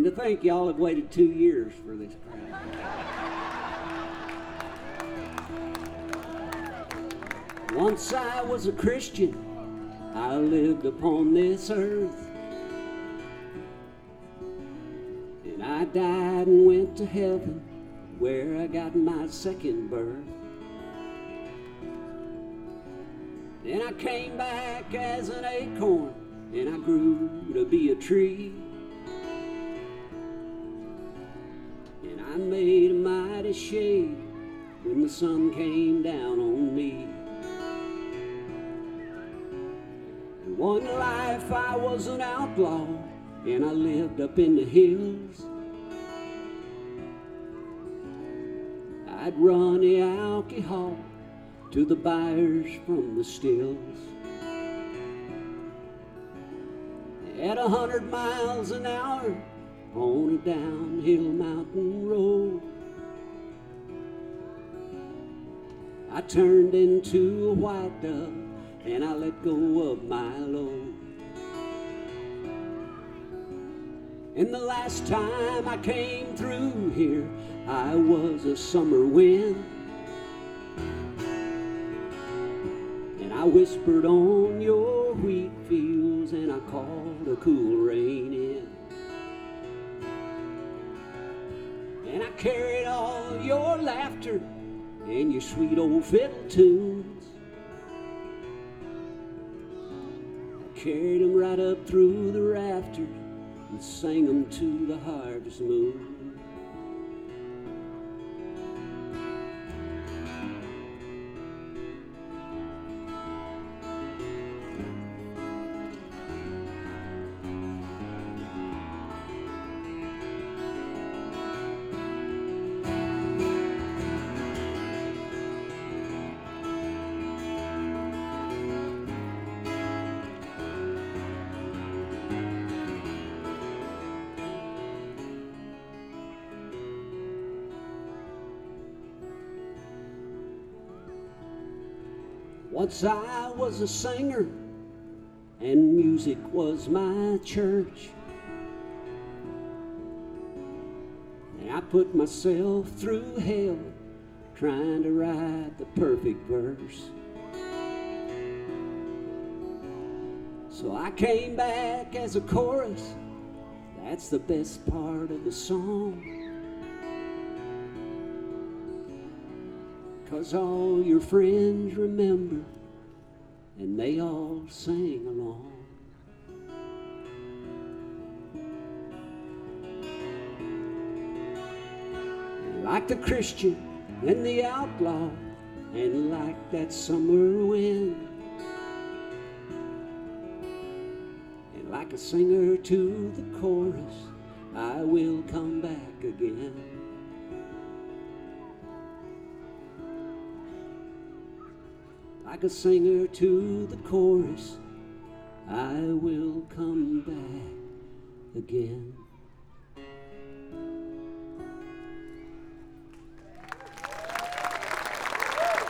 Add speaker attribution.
Speaker 1: to think y'all have waited 2 years for this crowd. Once I was a Christian, I lived upon this earth, and I died and went to heaven, where I got my second birth. Then I came back as an acorn, and I grew to be a tree, and I made a mighty shade when the sun came down on me. And one life I was an outlaw, and I lived up in the hills. I'd run the alcohol to the buyers from the stills. At 100 miles an hour on a downhill mountain road, I turned into a white dove and I let go of my load. And the last time I came through here, I was a summer wind, and I whispered on your wheat fields, and I called a cool rain in, and I carried all your laughter and your sweet old fiddle tunes. I carried them right up through the rafters and sang them to the harvest moon. Once I was a singer, and music was my church, and I put myself through hell trying to write the perfect verse. So I came back as a chorus, that's the best part of the song, 'cause all your friends remember and they all sang along. And like the Christian and the outlaw, and like that summer wind, and like a singer to the chorus, I will come back again. Like a singer to the chorus, I will come back again.